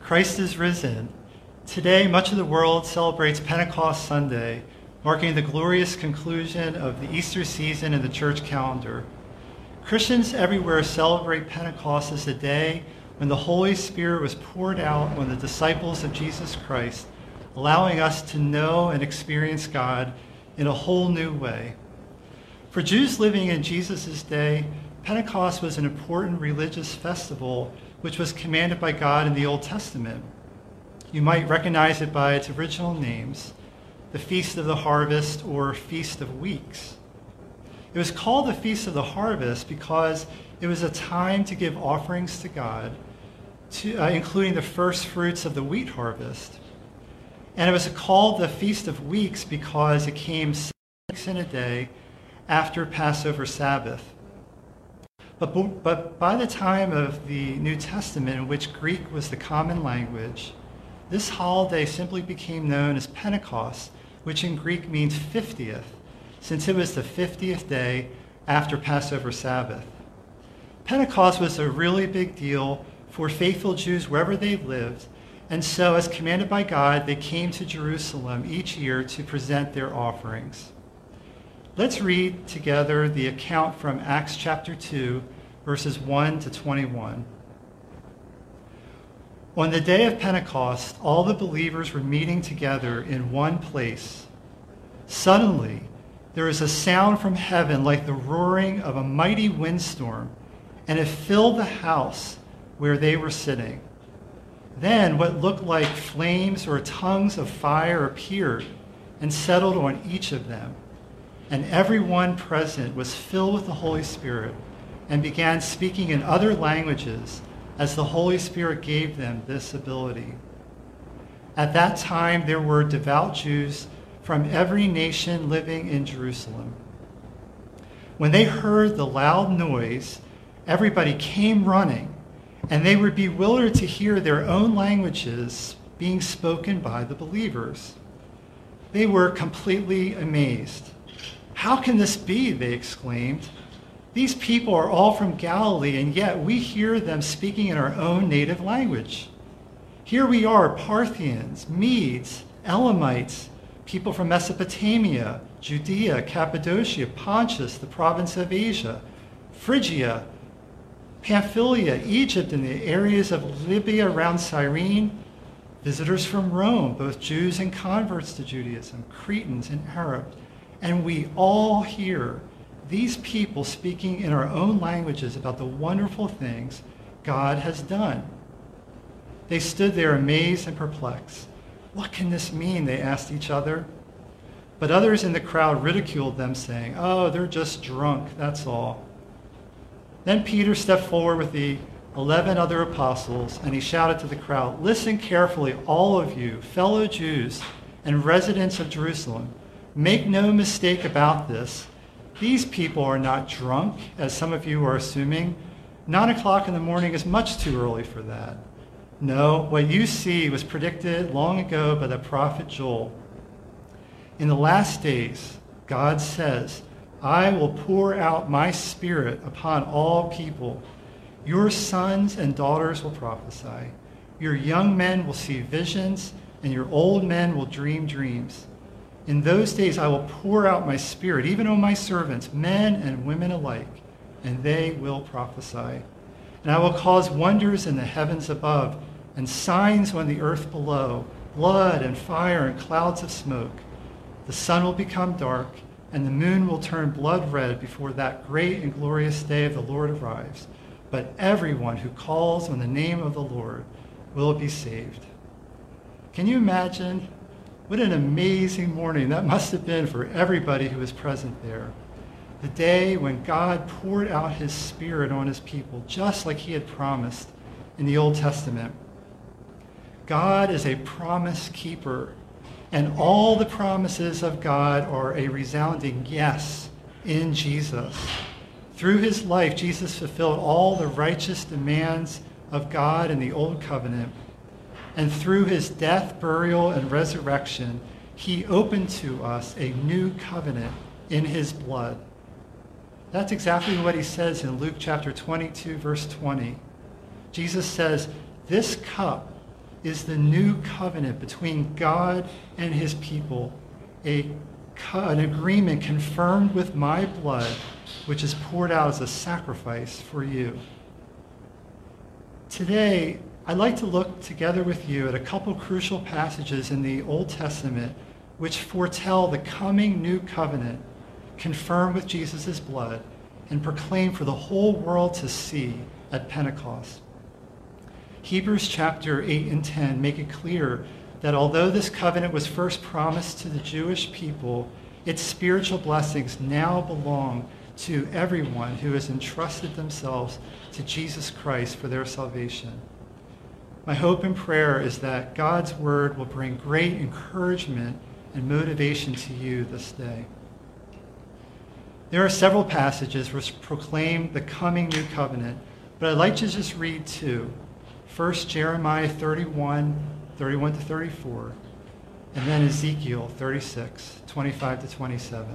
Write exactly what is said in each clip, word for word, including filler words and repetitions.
Christ is risen. Today, much of the world celebrates Pentecost Sunday, marking the glorious conclusion of the Easter season in the church calendar. Christians everywhere celebrate Pentecost as the day when the Holy Spirit was poured out on the disciples of Jesus Christ, allowing us to know and experience God in a whole new way. For Jews living in Jesus' day, Pentecost was an important religious festival which was commanded by God in the Old Testament. You might recognize it by its original names, the Feast of the Harvest or Feast of Weeks. It was called the Feast of the Harvest because it was a time to give offerings to God, to, uh, including the first fruits of the wheat harvest. And it was called the Feast of Weeks because it came six weeks in a day after Passover Sabbath. But, but by the time of the New Testament, in which Greek was the common language, this holiday simply became known as Pentecost, which in Greek means fiftieth, since it was the fiftieth day after Passover Sabbath. Pentecost was a really big deal for faithful Jews wherever they lived, and so, as commanded by God, they came to Jerusalem each year to present their offerings. Let's read together the account from Acts chapter two, verses one to twenty-one. On the day of Pentecost, all the believers were meeting together in one place. Suddenly, there was a sound from heaven like the roaring of a mighty windstorm, and it filled the house where they were sitting. Then what looked like flames or tongues of fire appeared and settled on each of them. And everyone present was filled with the Holy Spirit and began speaking in other languages as the Holy Spirit gave them this ability. At that time, there were devout Jews from every nation living in Jerusalem. When they heard the loud noise, everybody came running, and they were bewildered to hear their own languages being spoken by the believers. They were completely amazed. "How can this be?" they exclaimed. "These people are all from Galilee, and yet we hear them speaking in our own native language. Here we are, Parthians, Medes, Elamites, people from Mesopotamia, Judea, Cappadocia, Pontus, the province of Asia, Phrygia, Pamphylia, Egypt, and the areas of Libya around Cyrene, visitors from Rome, both Jews and converts to Judaism, Cretans and Arabs. And we all hear these people speaking in our own languages about the wonderful things God has done." They stood there amazed and perplexed. "What can this mean?" they asked each other. But others in the crowd ridiculed them, saying, "Oh, they're just drunk, that's all." Then Peter stepped forward with the eleven other apostles, and he shouted to the crowd, "Listen carefully, all of you, fellow Jews and residents of Jerusalem. Make no mistake about this. These people are not drunk, as some of you are assuming. Nine o'clock in the morning is much too early for that. No, what you see was predicted long ago by the prophet Joel. In the last days, God says, I will pour out my spirit upon all people. Your sons and daughters will prophesy. Your young men will see visions, and your old men will dream dreams. In those days I will pour out my spirit, even on my servants, men and women alike, and they will prophesy. And I will cause wonders in the heavens above, and signs on the earth below, blood and fire and clouds of smoke. The sun will become dark, and the moon will turn blood red before that great and glorious day of the Lord arrives. But everyone who calls on the name of the Lord will be saved." Can you imagine? What an amazing morning that must have been for everybody who was present there. The day when God poured out his Spirit on his people, just like he had promised in the Old Testament. God is a promise keeper, and all the promises of God are a resounding yes in Jesus. Through his life, Jesus fulfilled all the righteous demands of God in the Old Covenant. And through his death, burial, and resurrection, he opened to us a new covenant in his blood. That's exactly what he says in Luke chapter twenty-two, verse twenty. Jesus says, "This cup is the new covenant between God and his people, a, an agreement confirmed with my blood, which is poured out as a sacrifice for you. Today, I'd like to look together with you at a couple crucial passages in the Old Testament which foretell the coming new covenant confirmed with Jesus' blood and proclaimed for the whole world to see at Pentecost. Hebrews chapter eight and ten make it clear that although this covenant was first promised to the Jewish people, its spiritual blessings now belong to everyone who has entrusted themselves to Jesus Christ for their salvation. My hope and prayer is that God's word will bring great encouragement and motivation to you this day. There are several passages which proclaim the coming new covenant, but I'd like to just read two. First, Jeremiah thirty-one, thirty-one to thirty-four, and then Ezekiel thirty-six, twenty-five to twenty-seven.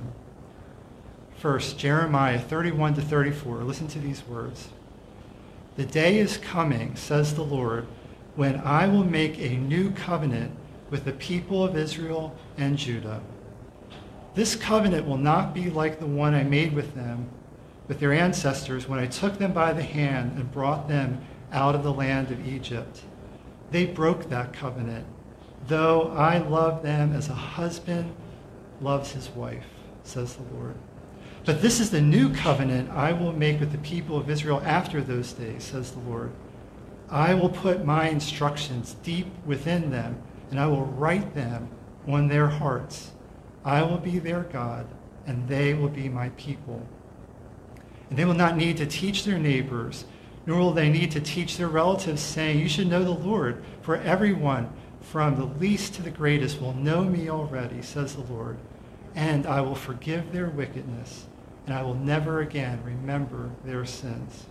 First, Jeremiah thirty-one to thirty-four. Listen to these words. The day is coming, says the Lord, when I will make a new covenant with the people of Israel and Judah. This covenant will not be like the one I made with them, with their ancestors, when I took them by the hand and brought them out of the land of Egypt. They broke that covenant, though I loved them as a husband loves his wife, says the Lord. But this is the new covenant I will make with the people of Israel after those days, says the Lord. I will put my instructions deep within them, and I will write them on their hearts. I will be their God, and they will be my people. And they will not need to teach their neighbors, nor will they need to teach their relatives, saying, you should know the Lord, for everyone from the least to the greatest will know me already, says the Lord. And I will forgive their wickedness, and I will never again remember their sins.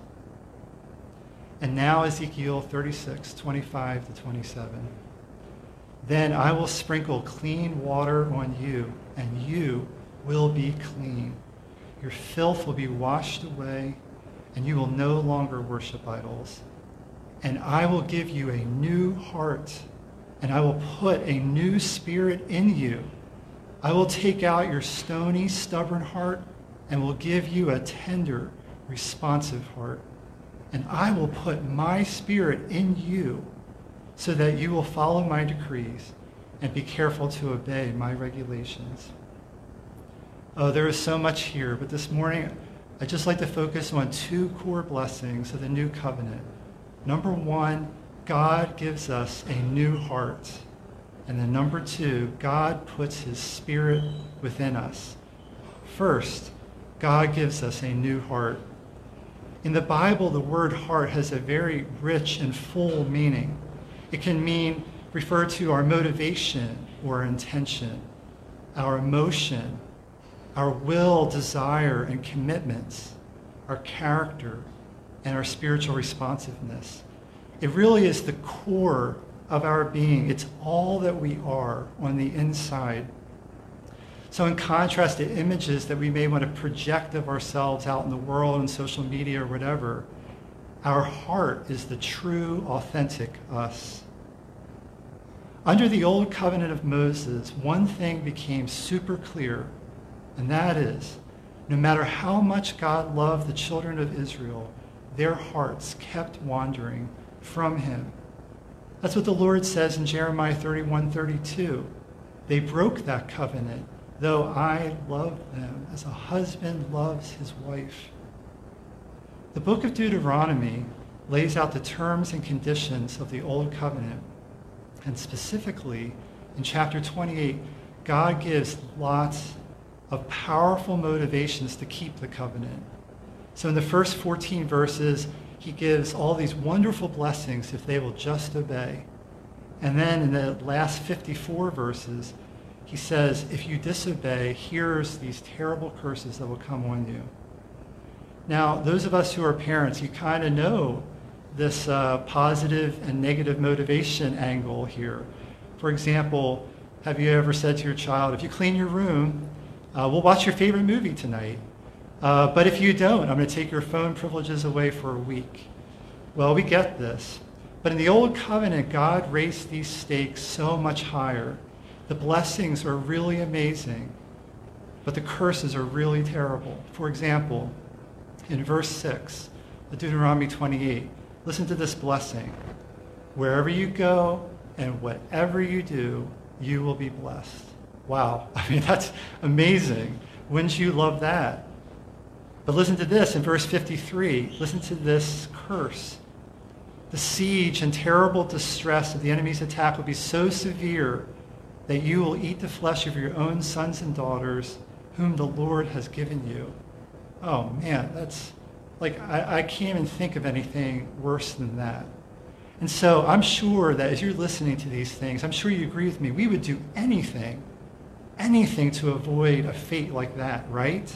And now Ezekiel thirty-six, twenty-five to twenty-seven. Then I will sprinkle clean water on you, and you will be clean. Your filth will be washed away, and you will no longer worship idols. And I will give you a new heart, and I will put a new spirit in you. I will take out your stony, stubborn heart, and will give you a tender, responsive heart. And I will put my spirit in you, so that you will follow my decrees and be careful to obey my regulations. Oh, there is so much here, but this morning I'd just like to focus on two core blessings of the new covenant. Number one, God gives us a new heart. And then number two, God puts his spirit within us. First, God gives us a new heart. In the Bible, the word heart has a very rich and full meaning. It can mean, refer to our motivation or intention, our emotion, our will, desire, and commitments, our character, and our spiritual responsiveness. It really is the core of our being. It's all that we are on the inside. So in contrast to images that we may want to project of ourselves out in the world and social media or whatever, our heart is the true, authentic us. Under the old covenant of Moses, one thing became super clear, and that is, no matter how much God loved the children of Israel, their hearts kept wandering from him. That's what the Lord says in Jeremiah thirty-one, thirty-two. They broke that covenant, though I loved them as a husband loves his wife. The book of Deuteronomy lays out the terms and conditions of the old covenant. And specifically, in chapter twenty-eight, God gives lots of powerful motivations to keep the covenant. So in the first fourteen verses, he gives all these wonderful blessings if they will just obey. And then in the last fifty-four verses, he says, if you disobey, here's these terrible curses that will come on you. Now, those of us who are parents, you kind of know this uh, positive and negative motivation angle here. For example, have you ever said to your child, if you clean your room, uh, we'll watch your favorite movie tonight. Uh, but if you don't, I'm going to take your phone privileges away for a week. Well, we get this. But in the Old Covenant, God raised these stakes so much higher. The blessings are really amazing, but the curses are really terrible. For example, in verse six of Deuteronomy twenty-eight, listen to this blessing. Wherever you go and whatever you do, you will be blessed. Wow, I mean, that's amazing. Wouldn't you love that? But listen to this in verse fifty-three. Listen to this curse. The siege and terrible distress of the enemy's attack will be so severe that you will eat the flesh of your own sons and daughters whom the Lord has given you. Oh man, that's like, I, I can't even think of anything worse than that. And so I'm sure that as you're listening to these things, I'm sure you agree with me, we would do anything, anything to avoid a fate like that, right?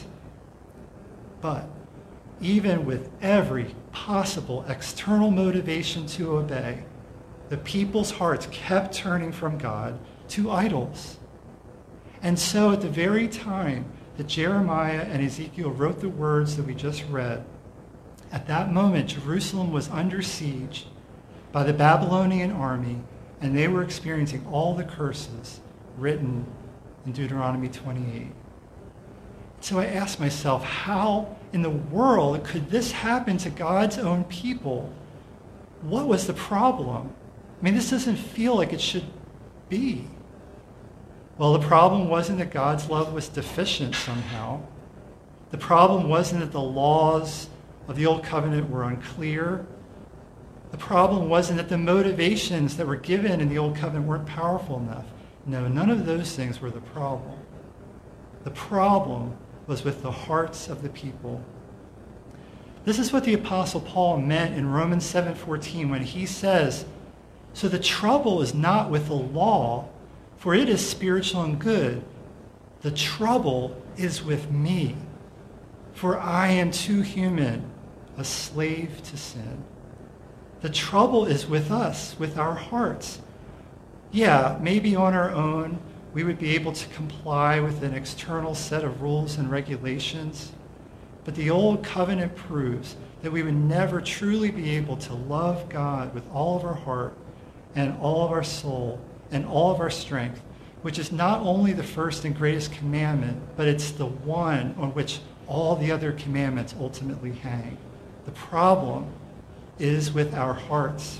But even with every possible external motivation to obey, the people's hearts kept turning from God to idols. And so at the very time that Jeremiah and Ezekiel wrote the words that we just read, at that moment Jerusalem was under siege by the Babylonian army, and they were experiencing all the curses written in Deuteronomy twenty-eight. So I asked myself, how in the world could this happen to God's own people? What was the problem? I mean, this doesn't feel like it should be. Well, the problem wasn't that God's love was deficient somehow. The problem wasn't that the laws of the Old Covenant were unclear. The problem wasn't that the motivations that were given in the Old Covenant weren't powerful enough. No, none of those things were the problem. The problem was with the hearts of the people. This is what the Apostle Paul meant in Romans seven fourteen when he says, "So the trouble is not with the law, for it is spiritual and good. The trouble is with me, for I am too human, a slave to sin." The trouble is with us, with our hearts. Yeah, maybe on our own, we would be able to comply with an external set of rules and regulations. But the Old Covenant proves that we would never truly be able to love God with all of our heart and all of our soul and all of our strength, which is not only the first and greatest commandment, but it's the one on which all the other commandments ultimately hang. The problem is with our hearts.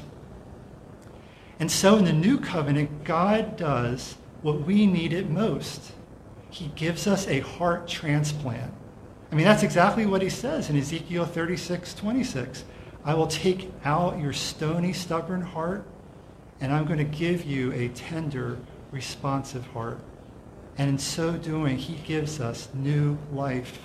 And so in the New Covenant, God does what we needed most. He gives us a heart transplant. I mean, that's exactly what he says in Ezekiel thirty-six twenty-six. I will take out your stony, stubborn heart, and I'm going to give you a tender, responsive heart. And in so doing, he gives us new life.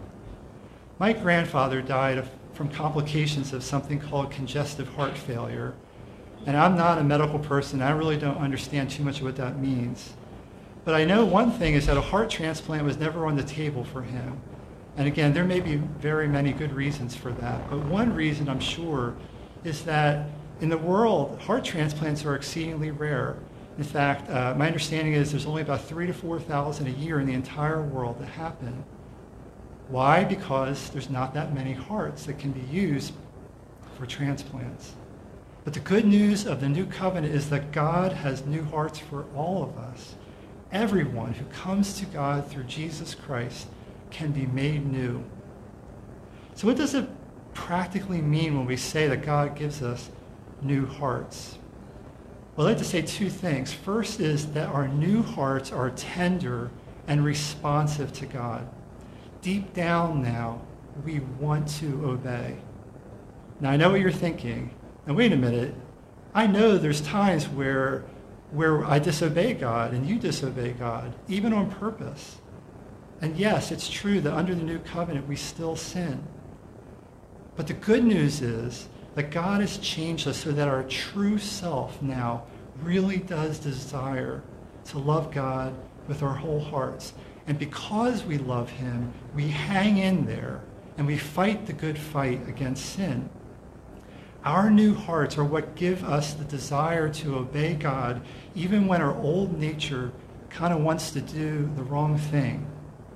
My grandfather died of, from complications of something called congestive heart failure. And I'm not a medical person. I really don't understand too much of what that means. But I know one thing is that a heart transplant was never on the table for him. And again, there may be very many good reasons for that. But one reason, I'm sure, is that in the world, heart transplants are exceedingly rare. In fact, uh, my understanding is there's only about three to four thousand a year in the entire world that happen. Why? Because there's not that many hearts that can be used for transplants. But the good news of the New Covenant is that God has new hearts for all of us. Everyone who comes to God through Jesus Christ can be made new. So what does it practically mean when we say that God gives us new hearts? Well, I'd like to say two things. First is that our new hearts are tender and responsive to God. Deep down now, we want to obey. Now, I know what you're thinking. Now, wait a minute. I know there's times where, where I disobey God and you disobey God, even on purpose. And yes, it's true that under the New Covenant, we still sin. But the good news is that God has changed us so that our true self now really does desire to love God with our whole hearts. And because we love him, we hang in there and we fight the good fight against sin. Our new hearts are what give us the desire to obey God, even when our old nature kind of wants to do the wrong thing.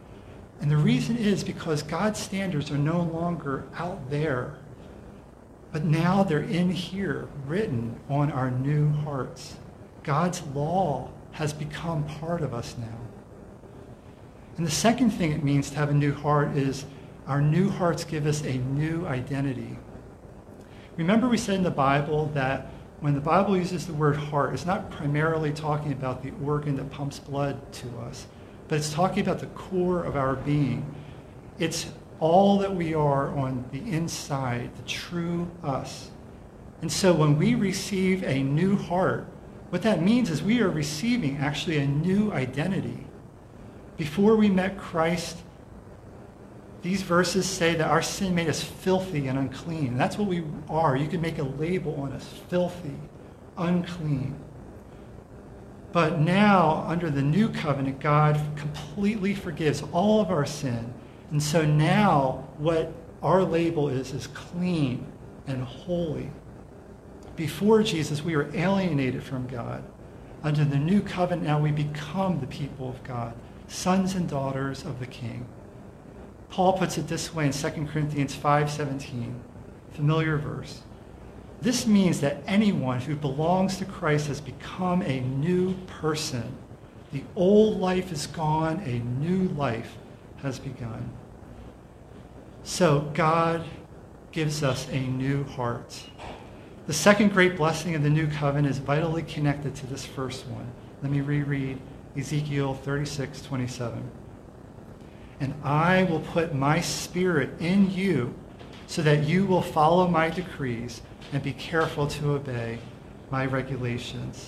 And the reason is because God's standards are no longer out there. But now they're in here, written on our new hearts. God's law has become part of us now. And the second thing it means to have a new heart is our new hearts give us a new identity. Remember we said in the Bible that when the Bible uses the word heart, it's not primarily talking about the organ that pumps blood to us, but it's talking about the core of our being. It's all that we are on the inside, the true us. And so when we receive a new heart, what that means is we are receiving actually a new identity. Before we met Christ, these verses say that our sin made us filthy and unclean. And that's what we are. You can make a label on us, filthy, unclean. But now, under the new covenant, God completely forgives all of our sin. And so now what our label is, is clean and holy. Before Jesus, we were alienated from God. Under the new covenant, now we become the people of God, sons and daughters of the King. Paul puts it this way in Second Corinthians five seventeen, familiar verse. This means that anyone who belongs to Christ has become a new person. The old life is gone, a new life has begun. So God gives us a new heart. The second great blessing of the new covenant is vitally connected to this first one. Let me reread Ezekiel thirty-six twenty-seven. And I will put my spirit in you so that you will follow my decrees and be careful to obey my regulations.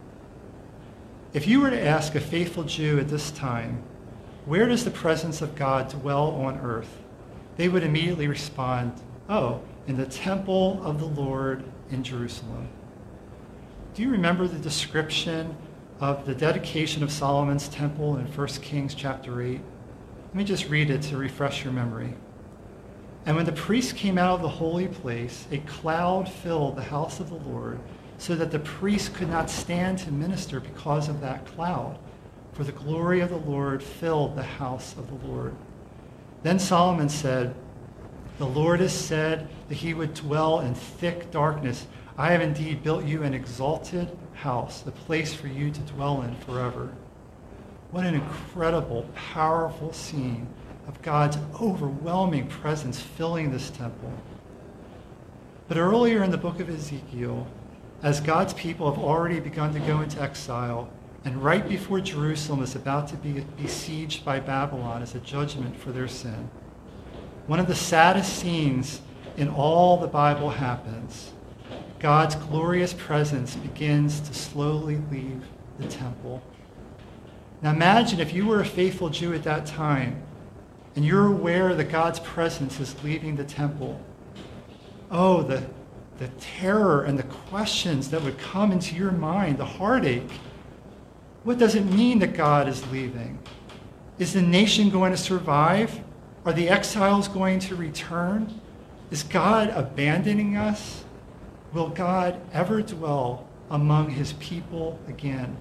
If you were to ask a faithful Jew at this time, where does the presence of God dwell on earth? They would immediately respond, oh, in the temple of the Lord in Jerusalem. Do you remember the description of the dedication of Solomon's temple in First Kings chapter eight? Let me just read it to refresh your memory. And when the priests came out of the holy place, a cloud filled the house of the Lord, so that the priests could not stand to minister because of that cloud, for the glory of the Lord filled the house of the Lord. Then Solomon said, the Lord has said that he would dwell in thick darkness. I have indeed built you an exalted house, a place for you to dwell in forever. What an incredible, powerful scene of God's overwhelming presence filling this temple. But earlier in the book of Ezekiel, as God's people have already begun to go into exile, and right before Jerusalem is about to be besieged by Babylon as a judgment for their sin, one of the saddest scenes in all the Bible happens. God's glorious presence begins to slowly leave the temple. Now imagine if you were a faithful Jew at that time, and you're aware that God's presence is leaving the temple. Oh, the, the terror and the questions that would come into your mind, the heartache. What does it mean that God is leaving? Is the nation going to survive? Are the exiles going to return? Is God abandoning us? Will God ever dwell among his people again?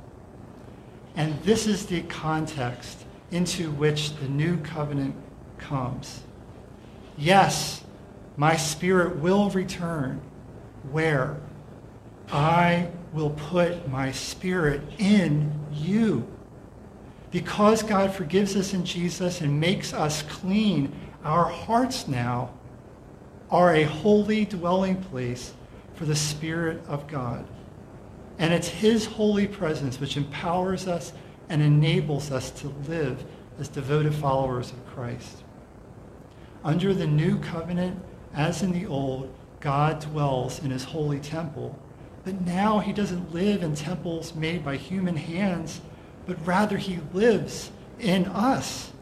And this is the context into which the new covenant comes. Yes, my spirit will return. Where? I will put my spirit in you. Because God forgives us in Jesus and makes us clean, our hearts now are a holy dwelling place for the Spirit of God. And it's his holy presence which empowers us and enables us to live as devoted followers of Christ. Under the new covenant, as in the old, God dwells in his holy temple. But now he doesn't live in temples made by human hands, but rather he lives in us.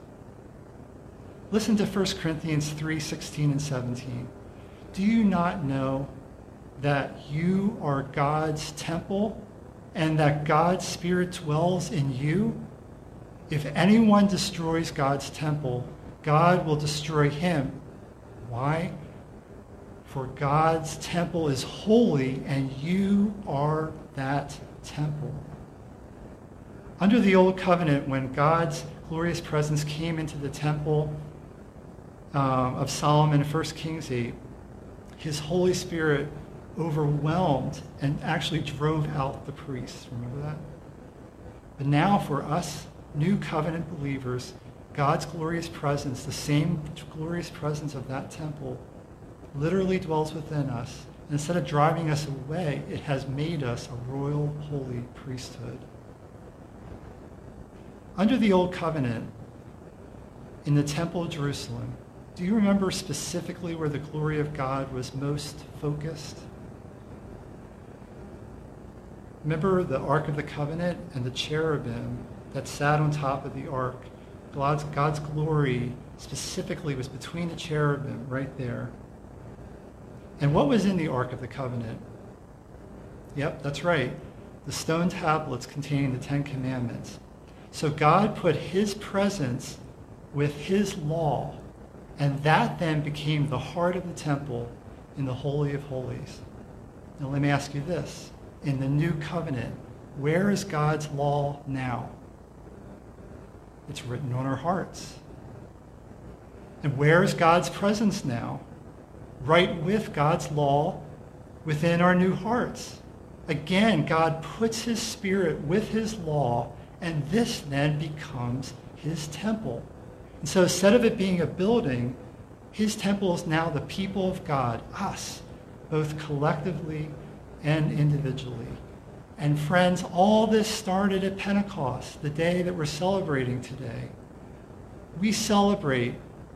Listen to First Corinthians three sixteen and seventeen. Do you not know that you are God's temple and that God's Spirit dwells in you? If anyone destroys God's temple, God will destroy him. Why? For God's temple is holy, and you are that temple. Under the Old Covenant, when God's glorious presence came into the temple um, of Solomon in First Kings eight, his Holy Spirit overwhelmed and actually drove out the priests. Remember that? But now for us new covenant believers, God's glorious presence, the same glorious presence of that temple, literally dwells within us. And instead of driving us away, it has made us a royal, holy priesthood. Under the Old Covenant, in the Temple of Jerusalem, do you remember specifically where the glory of God was most focused? Remember the Ark of the Covenant and the cherubim that sat on top of the ark. God's, God's glory specifically was between the cherubim right there. And what was in the Ark of the Covenant? Yep, that's right. The stone tablets containing the Ten Commandments. So God put his presence with his law, and that then became the heart of the temple in the Holy of Holies. Now let me ask you this. In the new covenant, where is God's law now? It's written on our hearts. And where is God's presence now? Right with God's law within our new hearts. Again, God puts his Spirit with his law, and this then becomes his temple. And so instead of it being a building, his temple is now the people of God, us, both collectively and individually. And friends, all this started at Pentecost, the day that we're celebrating today. We celebrate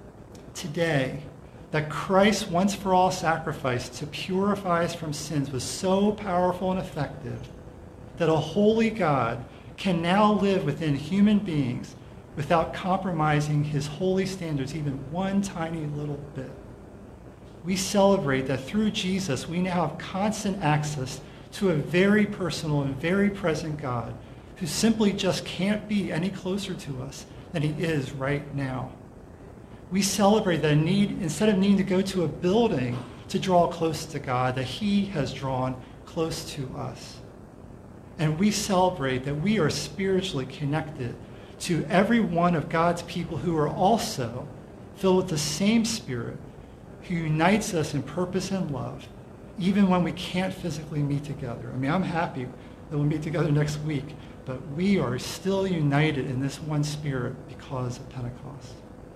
today that Christ's once for all sacrifice to purify us from sins was so powerful and effective that a holy God can now live within human beings without compromising his holy standards even one tiny little bit. We celebrate that through Jesus, we now have constant access to a very personal and very present God who simply just can't be any closer to us than he is right now. We celebrate that need, instead of needing to go to a building to draw close to God, that he has drawn close to us. And we celebrate that we are spiritually connected to every one of God's people who are also filled with the same Spirit who unites us in purpose and love, even when we can't physically meet together. I mean, I'm happy that we'll meet together next week, but we are still united in this one Spirit because of Pentecost.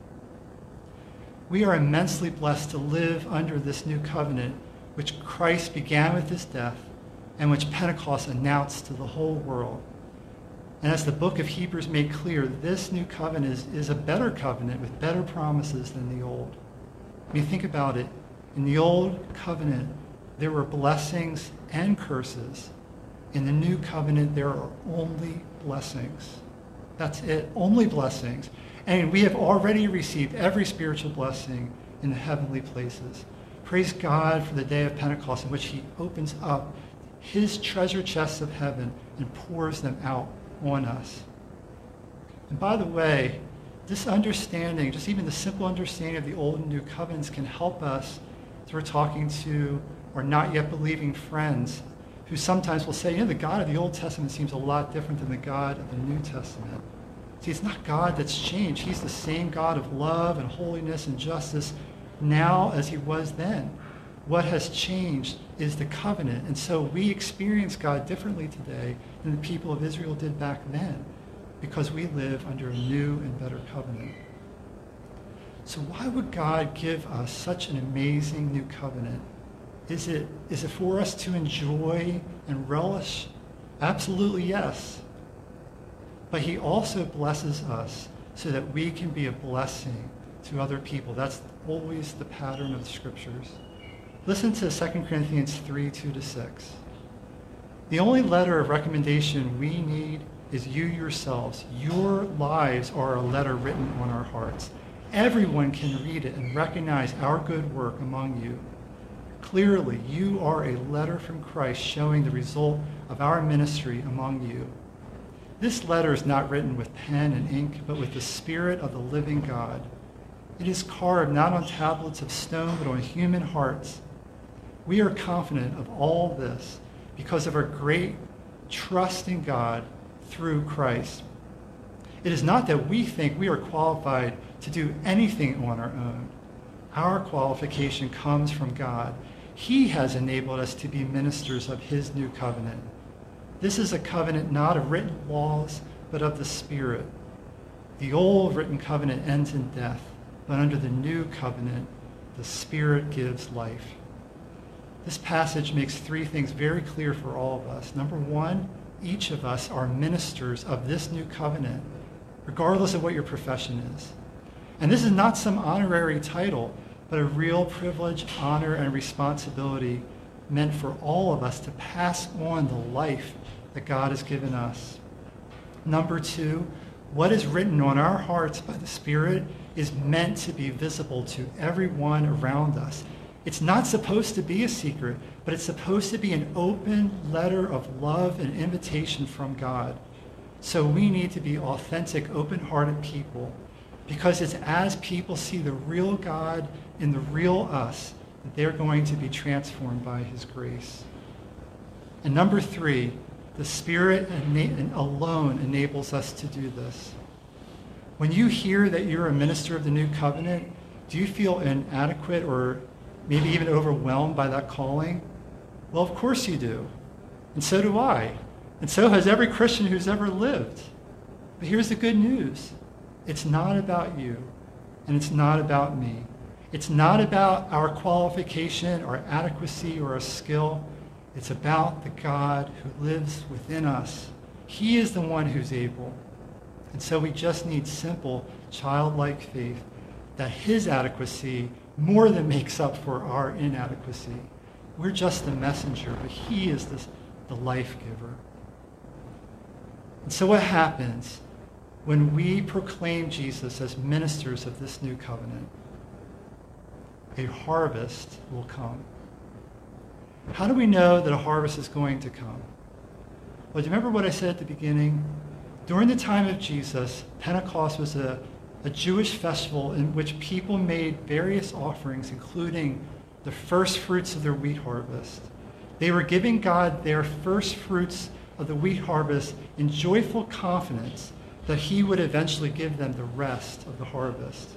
We are immensely blessed to live under this new covenant, which Christ began with his death and which Pentecost announced to the whole world. And as the book of Hebrews made clear, this new covenant is, is a better covenant with better promises than the old. When you think about it, in the old covenant, there were blessings and curses. In the new covenant, there are only blessings. That's it, only blessings. And we have already received every spiritual blessing in the heavenly places. Praise God for the day of Pentecost in which he opens up his treasure chests of heaven and pours them out on us. And by the way, this understanding, just even the simple understanding of the old and new covenants, can help us as we're talking to our not yet believing friends who sometimes will say, you know, the God of the Old Testament seems a lot different than the God of the New Testament. See, it's not God that's changed. He's the same God of love and holiness and justice now as he was then. What has changed is the covenant. And so we experience God differently today than the people of Israel did back then, because we live under a new and better covenant. So why would God give us such an amazing new covenant? Is it, is it for us to enjoy and relish? Absolutely yes. But he also blesses us so that we can be a blessing to other people. That's always the pattern of the scriptures. Listen to Second Corinthians three, two to six. The only letter of recommendation we need is you yourselves. Your lives are a letter written on our hearts. Everyone can read it and recognize our good work among you. Clearly, you are a letter from Christ showing the result of our ministry among you. This letter is not written with pen and ink, but with the Spirit of the living God. It is carved not on tablets of stone, but on human hearts. We are confident of all this because of our great trust in God through Christ. It is not that we think we are qualified to do anything on our own. Our qualification comes from God, He has enabled us to be ministers of his new covenant. This is a covenant not of written laws, but of the Spirit. The old written covenant ends in death, but under the new covenant, the Spirit gives life. This passage makes three things very clear for all of us. Number one, each of us are ministers of this new covenant, regardless of what your profession is. And this is not some honorary title, but a real privilege, honor, and responsibility meant for all of us to pass on the life that God has given us. Number two, what is written on our hearts by the Spirit is meant to be visible to everyone around us. It's not supposed to be a secret, but it's supposed to be an open letter of love and invitation from God. So we need to be authentic, open-hearted people, because it's as people see the real God in the real us that they're going to be transformed by his grace. And number three, the Spirit alone enables us to do this. When you hear that you're a minister of the new covenant, do you feel inadequate or maybe even overwhelmed by that calling? Well, of course you do. And so do I. And so has every Christian who's ever lived. But here's the good news. It's not about you, and it's not about me. It's not about our qualification, our adequacy, or our skill. It's about the God who lives within us. He is the one who's able. And so we just need simple, childlike faith that his adequacy more than makes up for our inadequacy. We're just the messenger, but he is the, the life giver. And so what happens when we proclaim Jesus as ministers of this new covenant? A harvest will come. How do we know that a harvest is going to come? Well, do you remember what I said at the beginning? During the time of Jesus, Pentecost was a, a Jewish festival in which people made various offerings, including the first fruits of their wheat harvest. They were giving God their first fruits of the wheat harvest in joyful confidence that he would eventually give them the rest of the harvest.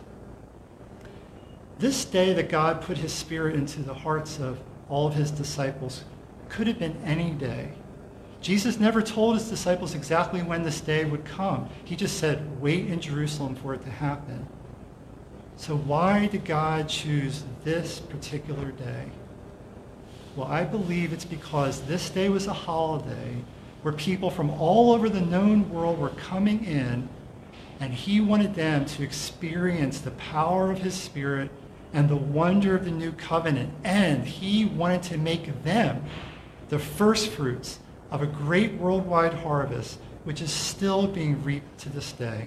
This day that God put his Spirit into the hearts of all of his disciples could have been any day. Jesus never told his disciples exactly when this day would come. He just said, wait in Jerusalem for it to happen. So why did God choose this particular day? Well, I believe it's because this day was a holiday where people from all over the known world were coming in, and he wanted them to experience the power of his Spirit and the wonder of the new covenant. And he wanted to make them the first fruits of a great worldwide harvest, which is still being reaped to this day.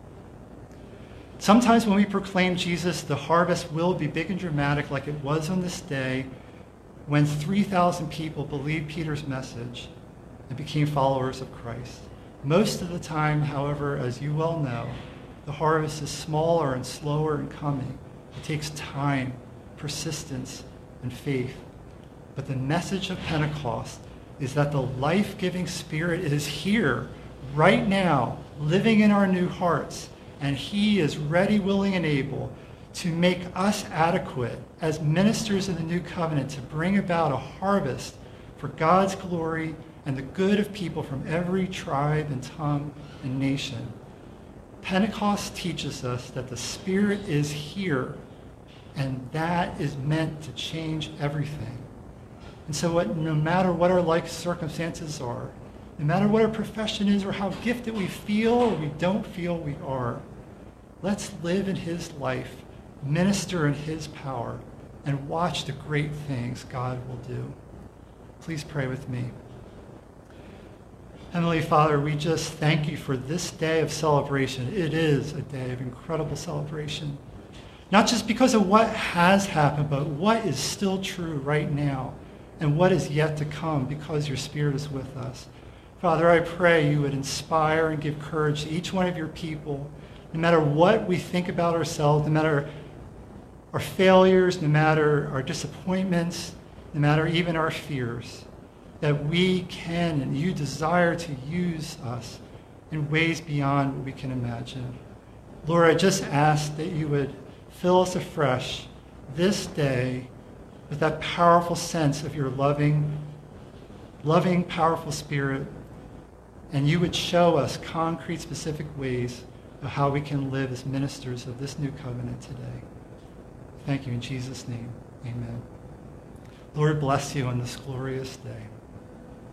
Sometimes when we proclaim Jesus, the harvest will be big and dramatic like it was on this day when three thousand people believed Peter's message and became followers of Christ. Most of the time, however, as you well know, the harvest is smaller and slower in coming. It takes time, persistence, and faith. But the message of Pentecost is that the life-giving Spirit is here right now, living in our new hearts, and he is ready, willing, and able to make us adequate as ministers in the new covenant to bring about a harvest for God's glory and the good of people from every tribe and tongue and nation. Pentecost teaches us that the Spirit is here, and that is meant to change everything. And so what, no matter what our life circumstances are, no matter what our profession is or how gifted we feel or we don't feel we are, let's live in his life, minister in his power, and watch the great things God will do. Please pray with me. Heavenly Father, we just thank you for this day of celebration. It is a day of incredible celebration. Not just because of what has happened, but what is still true right now and what is yet to come because your Spirit is with us. Father, I pray you would inspire and give courage to each one of your people, no matter what we think about ourselves, no matter our failures, no matter our disappointments, no matter even our fears, that we can and you desire to use us in ways beyond what we can imagine. Lord, I just ask that you would fill us afresh this day with that powerful sense of your loving, loving, powerful Spirit, and you would show us concrete, specific ways of how we can live as ministers of this new covenant today. Thank you in Jesus' name. Amen. Lord bless you on this glorious day.